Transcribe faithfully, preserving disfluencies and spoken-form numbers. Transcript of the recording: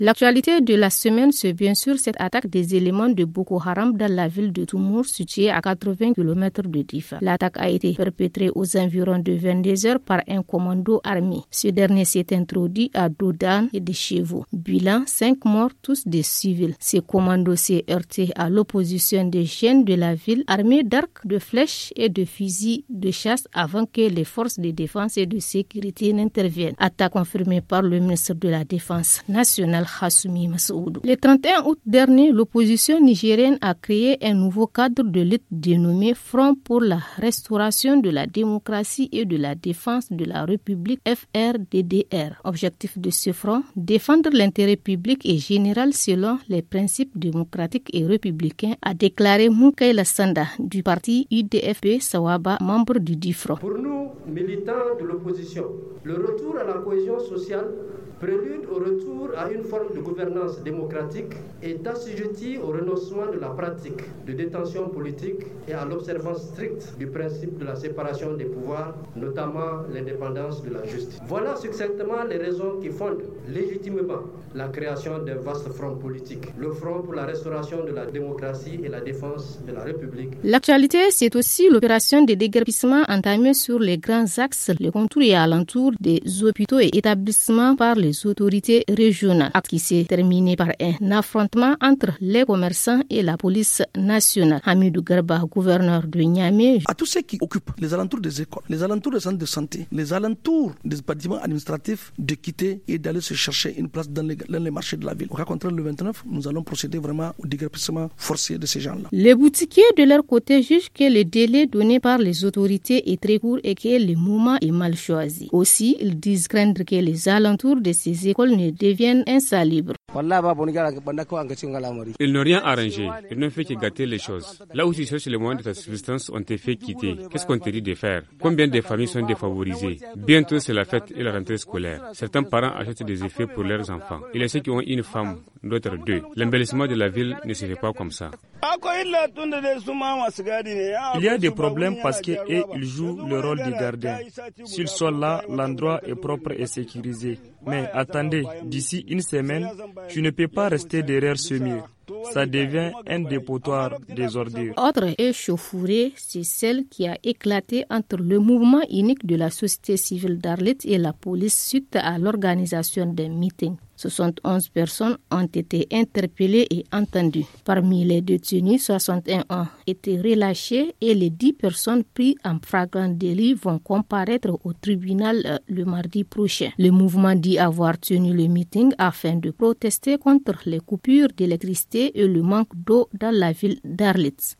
L'actualité de la semaine, c'est bien sûr cette attaque des éléments de Boko Haram dans la ville de Toumour, située à quatre-vingts kilomètres de Difa. L'attaque a été perpétrée aux environs de vingt-deux heures par un commando armé. Ce dernier s'est introduit à Doudan et de Chevo. Bilan, cinq morts, tous des civils. Ce commando s'est heurté à l'opposition des jeunes de la ville, armés d'arcs, de flèches et de fusils de chasse avant que les forces de défense et de sécurité n'interviennent. Attaque confirmée par le ministre de la Défense nationale, Hassoumi Massoudou. Le trente et un août dernier, l'opposition nigérienne a créé un nouveau cadre de lutte dénommé Front pour la restauration de la démocratie et de la défense de la République, F R D D R. Objectif de ce front, défendre l'intérêt public et général selon les principes démocratiques et républicains, a déclaré Moukaila Sanda du parti U D F P Sawaba, membre du dit front. Pour nous, militants de l'opposition, le retour à la cohésion sociale, prélude au retour à une forme de gouvernance démocratique, est assujetti au renoncement de la pratique de détention politique et à l'observance stricte du principe de la séparation des pouvoirs, notamment l'indépendance de la justice. Voilà succinctement les raisons qui fondent légitimement la création d'un vaste front politique, le Front pour la restauration de la démocratie et la défense de la République. L'actualité, c'est aussi l'opération de déguerpissement entamée sur les grands axes, les contours et alentours des hôpitaux et établissements par les autorités régionales, qui s'est terminé par un affrontement entre les commerçants et la police nationale. Hamidou Garba, gouverneur de Niamey. À tous ceux qui occupent les alentours des écoles, les alentours des centres de santé, les alentours des bâtiments administratifs, de quitter et d'aller se chercher une place dans les, dans les marchés de la ville. Au cas contraire, le vingt-neuf, nous allons procéder vraiment au déguerpissement forcé de ces gens-là. Les boutiquiers, de leur côté, jugent que le délai donné par les autorités est très court et que le moment est mal choisi. Aussi, ils disent craindre que les alentours de ces écoles ne deviennent insalubres. Ils n'ont rien arrangé, ils n'ont fait que gâter les choses. Là où tu cherches les moyens de ta subsistance, on te fait quitter. Qu'est-ce qu'on te dit de faire? Combien de familles sont défavorisées? Bientôt c'est la fête et la rentrée scolaire. Certains parents achètent des effets pour leurs enfants. Il y a ceux qui ont une femme, d'autres deux. L'embellissement de la ville ne se fait pas comme ça. Il y a des problèmes parce qu'eux, ils jouent le rôle de gardien. S'ils sont là, l'endroit est propre et sécurisé. Mais attendez, d'ici une semaine, tu ne peux pas rester derrière ce mur. Ça devient un dépotoir des ordures. Autre échauffourée, c'est celle qui a éclaté entre le mouvement unique de la société civile d'Arlit et la police suite à l'organisation d'un meeting. soixante et onze personnes ont été interpellées et entendues. Parmi les détenus, soixante et un ont été relâchés et les dix personnes prises en flagrant délit vont comparaître au tribunal le mardi prochain. Le mouvement dit avoir tenu le meeting afin de protester contre les coupures d'électricité et le manque d'eau dans la ville d'Arlit.